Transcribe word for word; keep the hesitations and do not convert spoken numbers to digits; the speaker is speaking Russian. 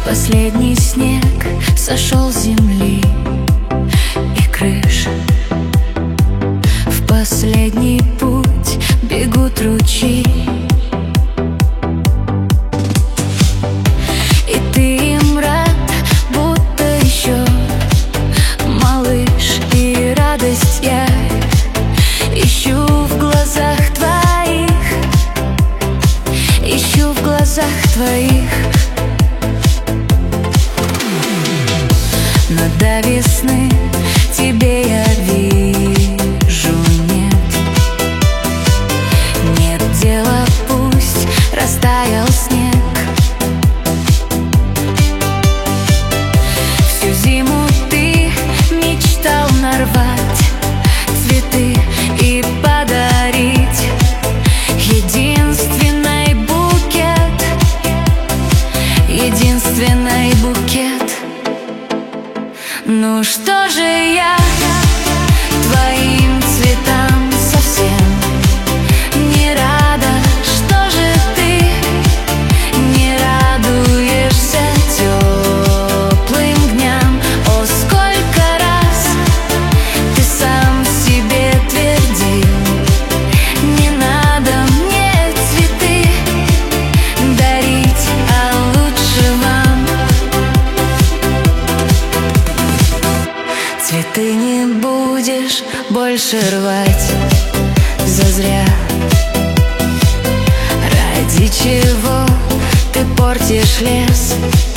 Последний снег сошел с земли и крыш. В последний путь бегут ручьи, и ты им рад, будто еще малыш. И радость я ищу в глазах твоих, ищу в глазах твоих. Но до весны тебе я вижу нет. Нет дела, пусть растаял снег. Всю зиму ты мечтал нарвать цветы и подарить единственный букет, единственный букет. Ну что же я твоим цветам совсем не рада? Что же ты не радуешься теплым дням? О, сколько раз ты сам себе твердил: не надо мне цветы дарить, а лучше вам. Цветы не будешь больше рвать зазря. Ради чего ты портишь лес?